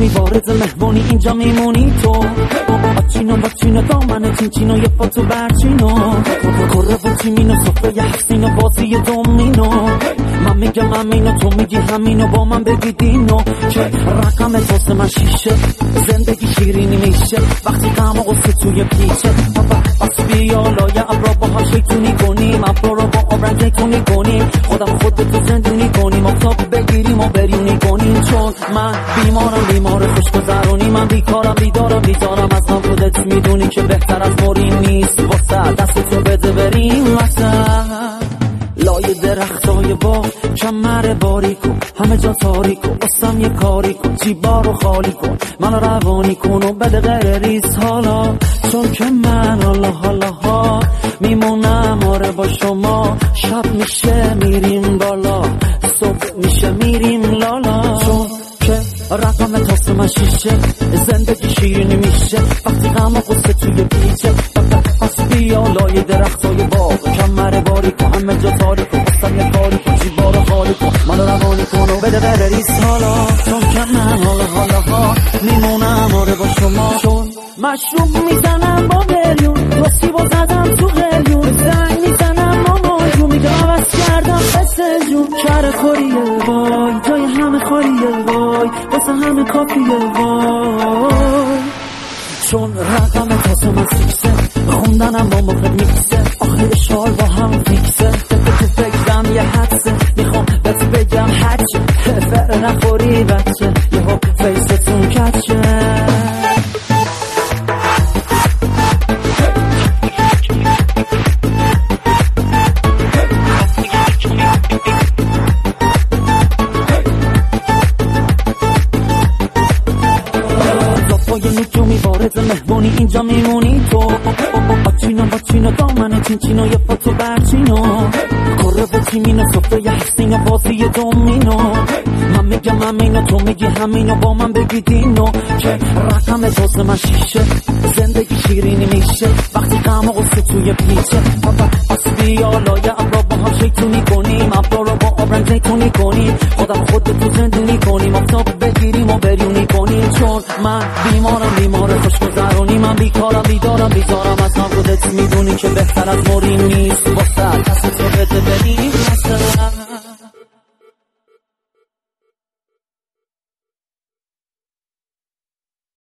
نجومی وارد مهمونی اینجا میمونی تو باچینو دامنه چینچینو یه فوتو برچینو کره و چیمینو صفحه یه هفتینو بازی دومینو من میگم امینو تو میگی همینو با من بگی دینو که رقم توسه من شیشه زندگی شیرینی میشه وقتی غم و غصه توی پیچه بس بیا لای ابرا باها شیطونی کنیم ابرا رو با آبرنگ جیتونی کنیم خودم خودتو زندونی کنیم آفتاب بگیریم و بریونی کنیم چون من بیمار خوش گذرونی من بیکارم بیدارم از هم خودت میدونی که بهتر از موری نیست واسه دستتو بده بریم واسه لای درختای باغ کمر باری کن همه جا تاریکو واسم یه کاری کن جیبا رو خالی کن منو روانی کن و بده غیر ریز حالا چون که من حالا میمونم آره با شما شب میشه میریم بالا صبح میشه میریم لالا چون که رقم تاسه من شیشه زندگی شیرینی میشه وقتی غم و غصه توی پیچه پس بیا لای درختای باغ کمر باری کن همه جا تاریکو واسم یه کاری کن جیبا رو خالی کن منو روانی کن و بده بره ریز حالا چون که من حالا میمونم آره با شما چون مشروب میزنم با بریون راستی با زدم تو قلیون زنگ میزنم ماما جو میگه عوض کردم قصه جون کره خوریه وای جای همه خالیه وای واسه همه کافیه وای چون رقم تاسه من سیکسه خوندنم با مخد میکسه آخر شال با هم فیکسه تو فکرم یه حدسه میخوام بهت بگم هرچه فر نخوری بچه یهو فیستون کچه وارد مهمونی اینجا میمونی تو باچینو دامنه چینچینو یه فوتو برچینو کره و چیمینو صفحه یه هستینو بازی دومینو من میگم امینو تو میگی همینو با من بگی دینو که رقم توسه من شیشه زندگی شیرینی میشه وقتی غم و غصه توی پیچه پس بیا لای ابرا با هم شیطونی کنیم ابرا رو با آبرنگ جیتونی کنیم خودم خودتو زندونی کنیم آفتاب بگیریم و بریونی کنیم چون من بیمار خوش گذرونی من بیکارم بیدارم از هم خودت میدونی که بهتر از موری نیست